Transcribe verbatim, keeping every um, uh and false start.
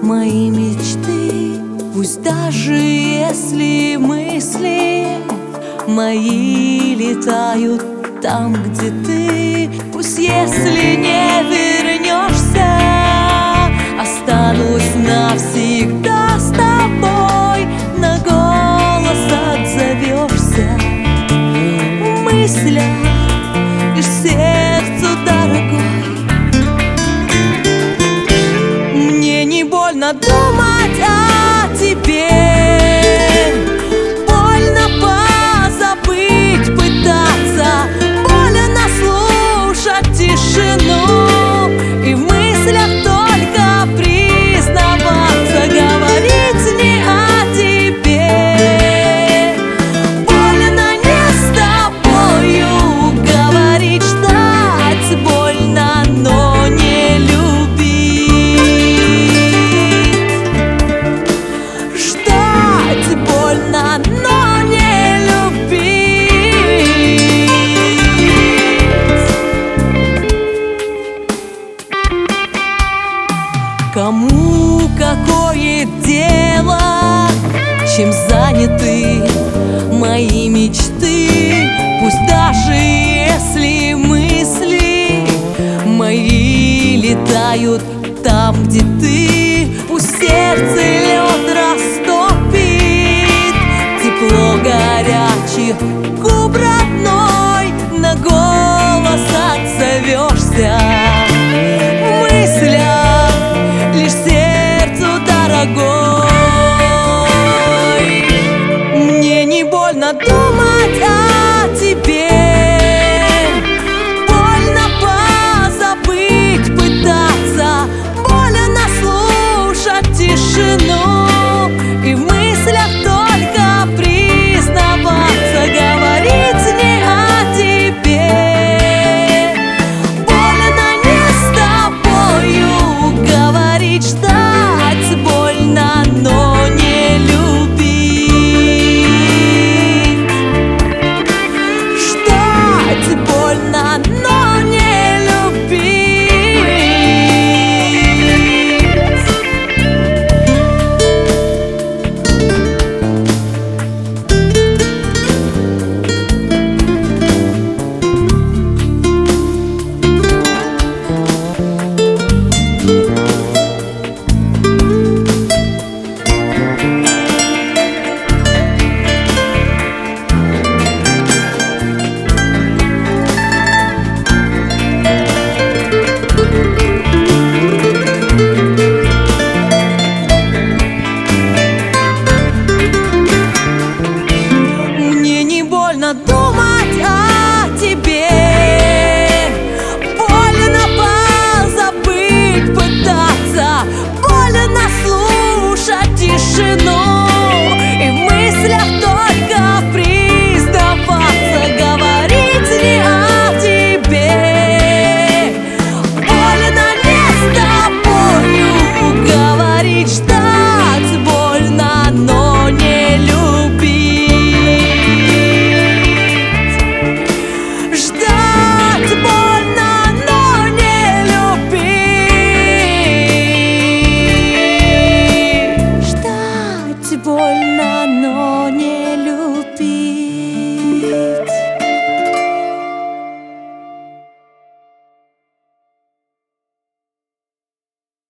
мои мечты. Пусть даже если мысли мои летают там, где ты. Пусть если не вернешься, останусь навсегда с тобой. На голос отзовешься в мыслях, лишь сердцу дорогой. Мне не больно думать о тебе, больно позабыть пытаться, больно слушать тишину и в мыслях только признаваться, говорить не о тебе. Больно не с тобою говорить, ждать больно, но не любить. Ждать больно, но не любить. Кому какое дело, чем заняты мои мечты? Пусть даже если мысли мои летают там, где ты.